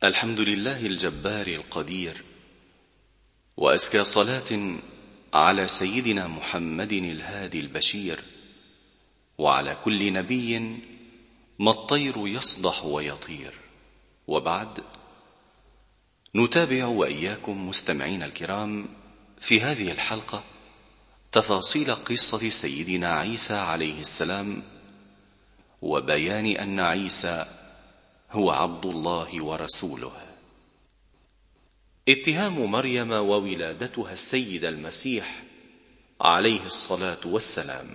الحمد لله الجبار القدير، وأزكى صلاة على سيدنا محمد الهادي البشير، وعلى كل نبي ما الطير يصدح ويطير. وبعد، نتابع وإياكم مستمعين الكرام في هذه الحلقة تفاصيل قصة سيدنا عيسى عليه السلام، وبيان أن عيسى هو عبد الله ورسوله. اتهام مريم وولادتها السيد المسيح عليه الصلاة والسلام.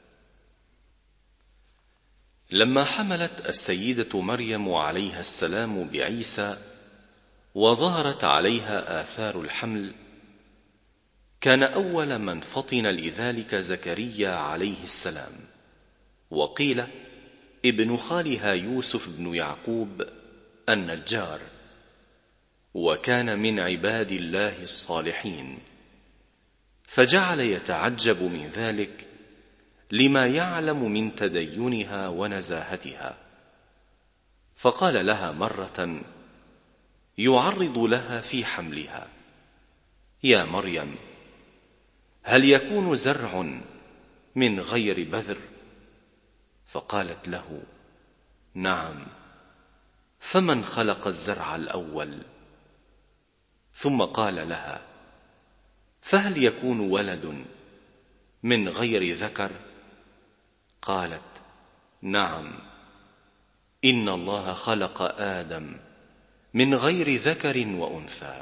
لما حملت السيدة مريم عليها السلام بعيسى وظهرت عليها آثار الحمل، كان أول من فطن لذلك زكريا عليه السلام، وقيل ابن خالها يوسف بن يعقوب النجار، وكان من عباد الله الصالحين، فجعل يتعجب من ذلك لما يعلم من تدينها ونزاهتها، فقال لها مرة يعرض لها في حملها: يا مريم، هل يكون زرع من غير بذر؟ فقالت له: نعم، فمن خلق الزرع الأول؟ ثم قال لها: فهل يكون ولد من غير ذكر؟ قالت: نعم، إن الله خلق آدم من غير ذكر وأنثى.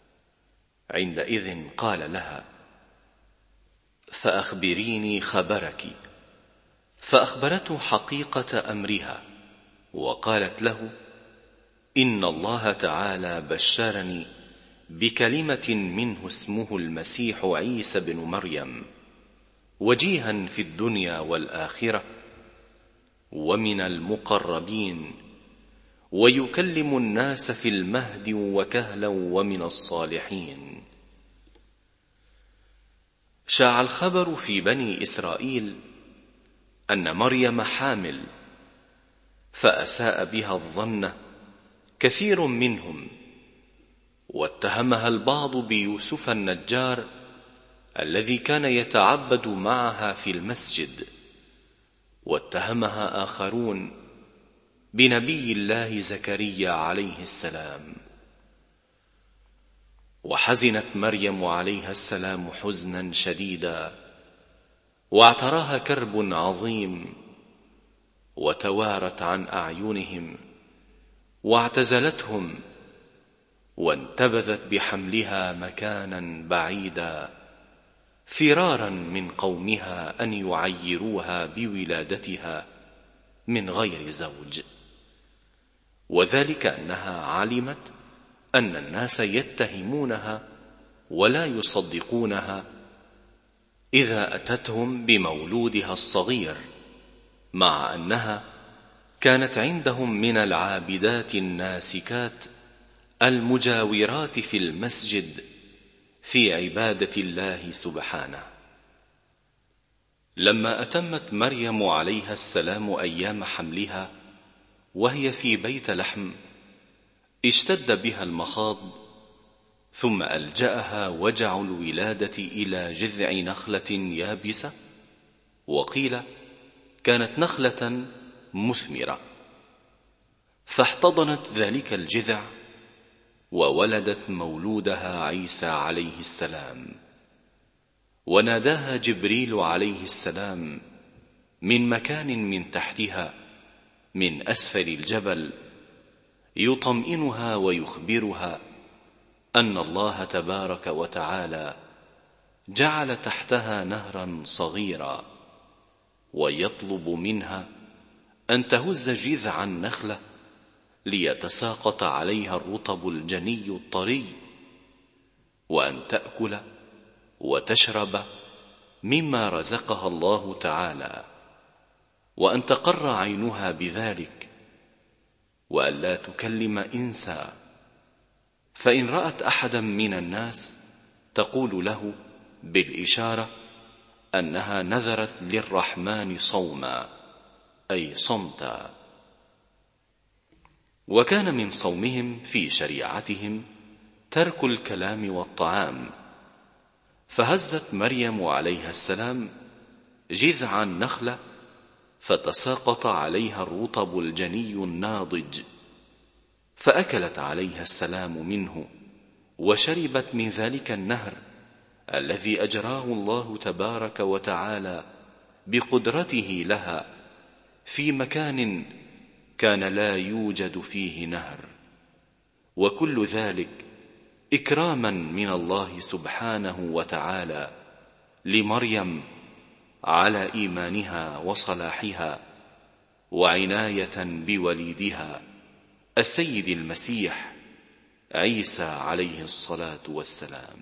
عندئذ قال لها: فأخبريني خبرك. فأخبرته حقيقة أمرها، وقالت له: إن الله تعالى بشرني بكلمة منه اسمه المسيح عيسى بن مريم، وجيها في الدنيا والآخرة، ومن المقربين، ويكلم الناس في المهد وكهلا، ومن الصالحين. شاع الخبر في بني إسرائيل أن مريم حامل، فأساء بها الظن كثير منهم، واتهمها البعض بيوسف النجار الذي كان يتعبد معها في المسجد، واتهمها آخرون بنبي الله زكريا عليه السلام. وحزنت مريم عليها السلام حزنا شديدا، واعتراها كرب عظيم، وتوارت عن أعينهم واعتزلتهم، وانتبذت بحملها مكانا بعيدا، فرارا من قومها أن يعيروها بولادتها من غير زوج، وذلك أنها علمت أن الناس يتهمونها ولا يصدقونها إذا أتتهم بمولودها الصغير، مع أنها كانت عندهم من العابدات الناسكات المجاورات في المسجد في عبادة الله سبحانه. لما أتمت مريم عليها السلام أيام حملها وهي في بيت لحم، اشتد بها المخاض، ثم ألجأها وجع الولادة إلى جذع نخلة يابسة، وقيل كانت نخلة مثمرة، فاحتضنت ذلك الجذع وولدت مولودها عيسى عليه السلام. وناداها جبريل عليه السلام من مكان من تحتها من أسفل الجبل، يطمئنها ويخبرها أن الله تبارك وتعالى جعل تحتها نهرا صغيرا، ويطلب منها أن تهز جذع النخلة ليتساقط عليها الرطب الجني الطري، وأن تأكل وتشرب مما رزقها الله تعالى، وأن تقر عينها بذلك، وأن لا تكلم إنسا، فإن رأت أحدا من الناس تقول له بالإشارة أنها نذرت للرحمن صوما، أي صمتا. وكان من صومهم في شريعتهم ترك الكلام والطعام، فهزت مريم عليها السلام جذع النخلة فتساقط عليها الرطب الجني الناضج، فأكلت عليها السلام منه وشربت من ذلك النهر الذي أجراه الله تبارك وتعالى بقدرته لها في مكان كان لا يوجد فيه نهر، وكل ذلك إكراما من الله سبحانه وتعالى لمريم على إيمانها وصلاحها، وعناية بوليدها السيد المسيح عيسى عليه الصلاة والسلام.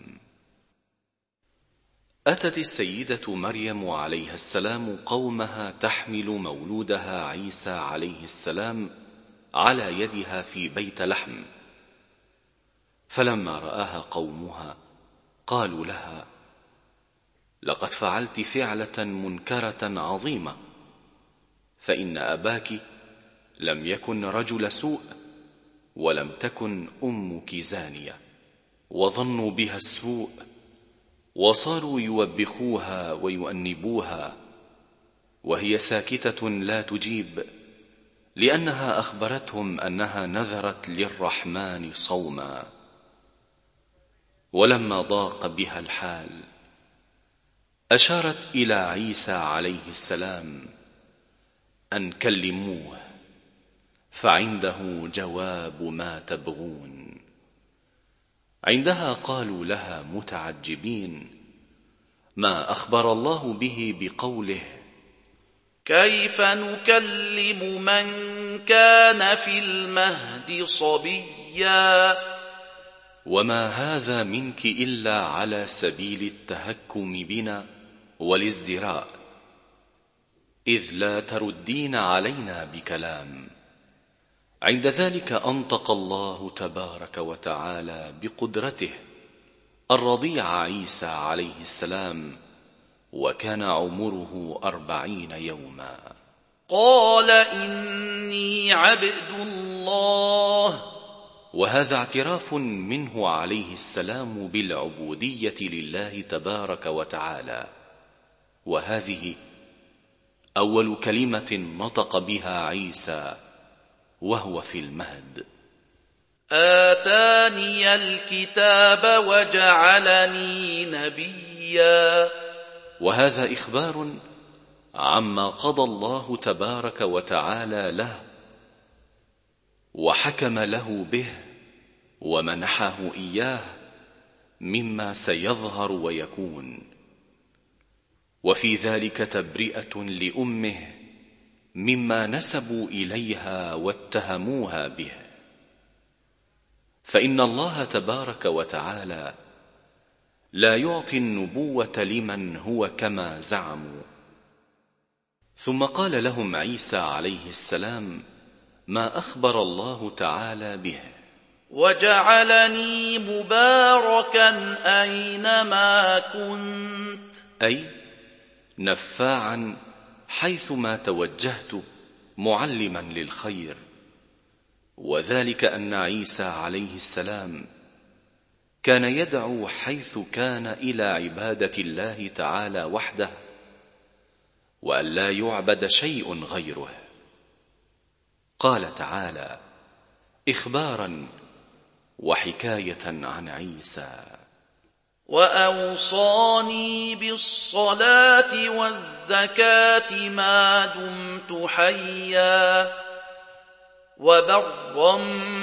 أتت السيدة مريم عليها السلام قومها تحمل مولودها عيسى عليه السلام على يدها في بيت لحم، فلما رآها قومها قالوا لها: لقد فعلت فعلة منكرة عظيمة، فإن أباك لم يكن رجل سوء ولم تكن أمك زانية. وظنوا بها السوء وصاروا يوبخوها ويؤنبوها وهي ساكتة لا تجيب، لأنها أخبرتهم أنها نذرت للرحمن صوما. ولما ضاق بها الحال أشارت إلى عيسى عليه السلام أن كلموه، فعنده جواب ما تبغون. عندها قالوا لها متعجبين: ما أخبر الله به بقوله: كيف نكلم من كان في المهد صبيا؟ وما هذا منك إلا على سبيل التهكم بنا والازدراء، إذ لا تردين علينا بكلام. عند ذلك أنطق الله تبارك وتعالى بقدرته الرضيع عيسى عليه السلام، وكان عمره 40 يوما. قال: إني عبد الله. وهذا اعتراف منه عليه السلام بالعبودية لله تبارك وتعالى، وهذه أول كلمة نطق بها عيسى وهو في المهد. آتاني الكتاب وجعلني نبيا. وهذا إخبار عما قضى الله تبارك وتعالى له وحكم له به ومنحه إياه مما سيظهر ويكون، وفي ذلك تبرئة لأمه مما نسبوا إليها واتهموها به، فإن الله تبارك وتعالى لا يعطي النبوة لمن هو كما زعموا. ثم قال لهم عيسى عليه السلام ما أخبر الله تعالى به: وجعلني مباركا أينما كنت، أي نفاعا حيثما توجهت، معلما للخير. وذلك أن عيسى عليه السلام كان يدعو حيث كان إلى عبادة الله تعالى وحده، وأن لا يعبد شيء غيره. قال تعالى إخبارا وحكاية عن عيسى: وأوصاني بالصلاة والزكاة ما دمت حيا، وبرا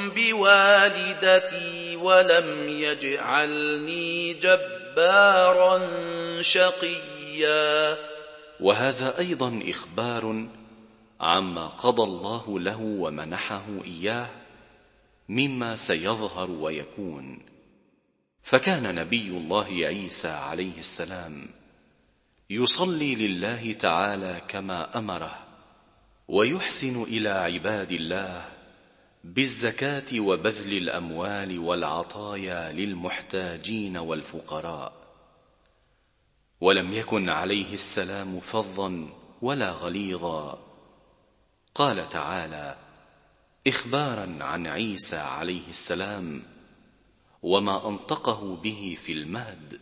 بوالدتي ولم يجعلني جبارا شقيا. وهذا أيضا إخبار عما قضى الله له ومنحه إياه مما سيظهر ويكون. فكان نبي الله عيسى عليه السلام يصلي لله تعالى كما أمره، ويحسن إلى عباد الله بالزكاة وبذل الأموال والعطايا للمحتاجين والفقراء، ولم يكن عليه السلام فظا ولا غليظا. قال تعالى إخبارا عن عيسى عليه السلام وما أنطقه به في المهد.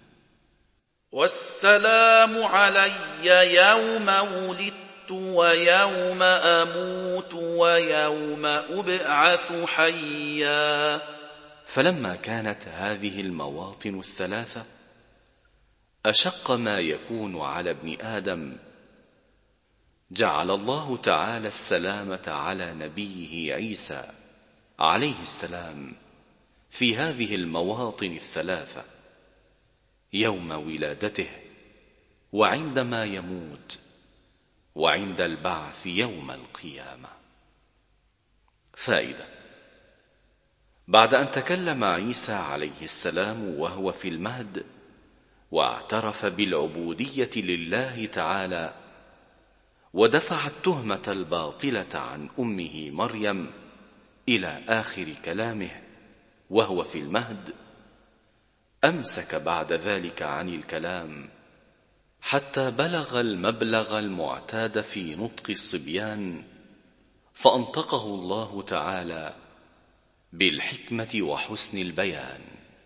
والسلام علي يوم ولدت ويوم أموت ويوم أبعث حيا. فلما كانت هذه المواطن الثلاثة أشق ما يكون على ابن آدم، جعل الله تعالى السلامة على نبيه عيسى عليه السلام في هذه المواطن الثلاثة: يوم ولادته، وعندما يموت، وعند البعث يوم القيامة. فائدة: بعد أن تكلم عيسى عليه السلام وهو في المهد واعترف بالعبودية لله تعالى، ودفع التهمة الباطلة عن أمه مريم إلى آخر كلامه وهو في المهد، أمسك بعد ذلك عن الكلام حتى بلغ المبلغ المعتاد في نطق الصبيان، فأنطقه الله تعالى بالحكمة وحسن البيان.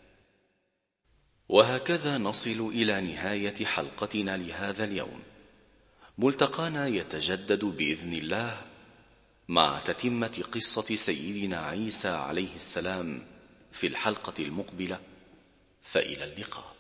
وهكذا نصل إلى نهاية حلقتنا لهذا اليوم. ملتقانا يتجدد بإذن الله مع تتمة قصة سيدنا عيسى عليه السلام في الحلقة المقبلة، فإلى اللقاء.